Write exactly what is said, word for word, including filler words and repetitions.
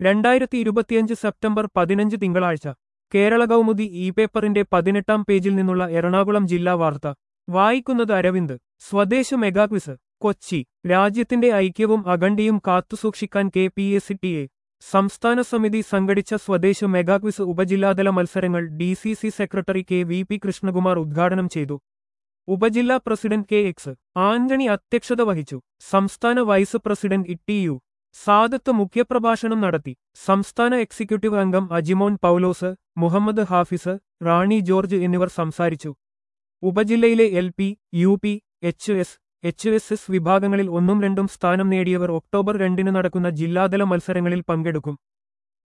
രണ്ടായിരത്തി ഇരുപത്തിയഞ്ച് സെപ്റ്റംബർ പതിനഞ്ച് തിങ്കളാഴ്ച കേരള കൗമുദി ഇ പേപ്പറിന്റെ പതിനെട്ടാം പേജിൽ നിന്നുള്ള എറണാകുളം ജില്ലാ വാർത്ത വായിക്കുന്നത് അരവിന്ദ്. സ്വദേശ മെഗാക്വിസ് കൊച്ചി. രാജ്യത്തിന്റെ ഐക്യവും അഖണ്ഡയും കാത്തുസൂക്ഷിക്കാൻ K P S T A എ സംസ്ഥാന സമിതി സംഘടിച്ച സ്വദേശ മെഗാക്വിസ് ഉപജില്ലാതല മത്സരങ്ങൾ D C C secretary K V P Krishnakumar ഉദ്ഘാടനം ചെയ്തു. ഉപജില്ലാ പ്രസിഡന്റ് കെ എക്സ് ആന്റണി അധ്യക്ഷത വഹിച്ചു. സംസ്ഥാന vice president E T U Sadath മുഖ്യപ്രഭാഷണം നടത്തി. സംസ്ഥാന എക്സിക്യൂട്ടീവ് അംഗം അജിമോൻ പൗലോസ്, മുഹമ്മദ് ഹാഫിസ്, റാണി ജോർജ് എന്നിവർ സംസാരിച്ചു. ഉപജില്ലയിലെ L P, U P, H S, H S S വിഭാഗങ്ങളിൽ ഒന്നും രണ്ടും സ്ഥാനം നേടിയവർ ഒക്ടോബർ രണ്ടിന് നടക്കുന്ന ജില്ലാതല മത്സരങ്ങളിൽ പങ്കെടുക്കും.